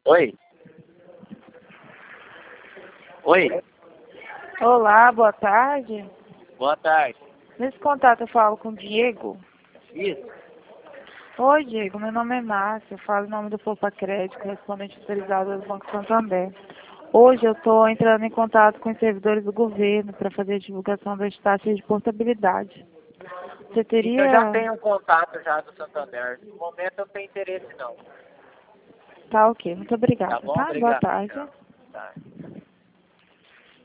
Oi? Oi? Olá, boa tarde. Boa tarde. Nesse contato eu falo com o Diego. Isso? Oi, Diego, meu nome é Márcia, eu falo em nome do Poupa Crédito, correspondente autorizado do Banco Santander. Hoje eu estou entrando em contato com os servidores do governo para fazer a divulgação das taxas de portabilidade. Você teria... Eu já tenho um contato já do Santander. No momento eu não tenho interesse não. Tá ok, muito obrigada, Tá bom? tá? Boa Obrigado. tarde. Tá.